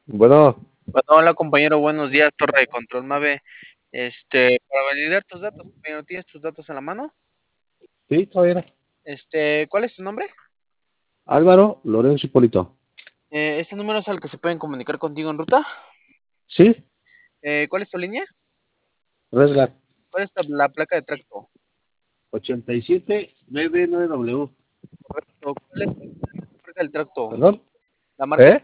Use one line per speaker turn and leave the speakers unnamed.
Bueno,
Bueno, hola compañero, buenos días, Torre de Control Mave. Para validar tus datos, compañero, ¿tienes tus datos en la mano?
sí, todavía.
¿Cuál es tu nombre?
Álvaro Lorenzo Hipólito.
¿Este número es al que se pueden comunicar contigo en ruta?
Sí,
¿Cuál es tu línea?
Redgar
¿Cuál es la placa de tracto?
87 BB9W.
Correcto. ¿Cuál es la marca del tracto?
¿Perdón?
La marca del
¿Eh?